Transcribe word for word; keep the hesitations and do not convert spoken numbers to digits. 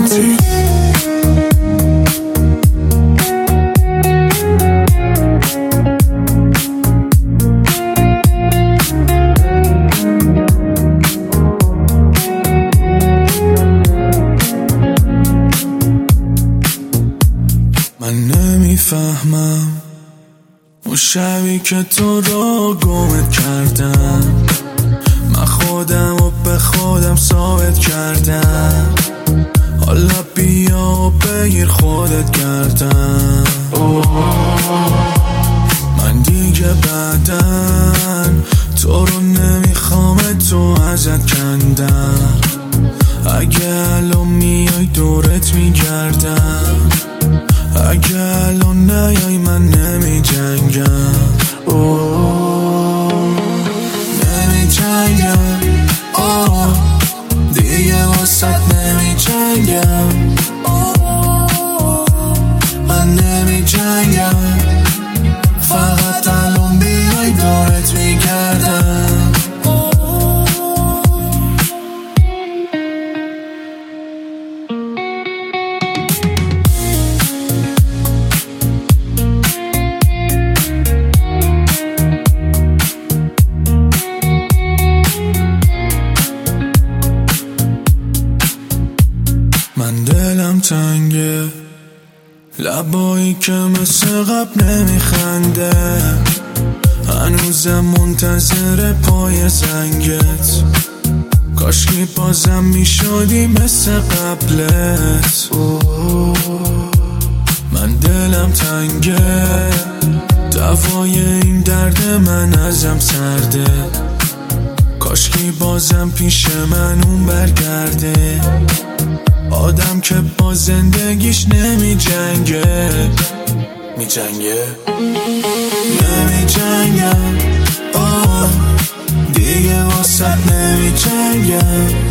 رمانتیک. من نمیفهمم اون شبی که تو را گمت کردم، من خودم و به خودم ثابت کردم، حالا بیا و بگیر خودت کردم. من دیگه بعدن تو رو نمیخوام، تو ازت کندم، اگه الان میای دورت میگردم، اگه الان نیای من نمی جنگم، نمی جنگم، دیگه واسط نمی جنگم، من نمی جنگم، فقط الان بیای دورت میگردم. من دلم تنگه، لبایی که مثل قبل نمیخنده، هنوزم منتظر پای زنگت، کاشکی بازم میشدی مثل قبلت. من دلم تنگه، دوای این درد من ازم سرده، کاشکی بازم پیش من اون برگرده، آدم که با زندگیش نمی جنگه، می جنگه، نمی جنگم، دیگه واسط نمی جنگم.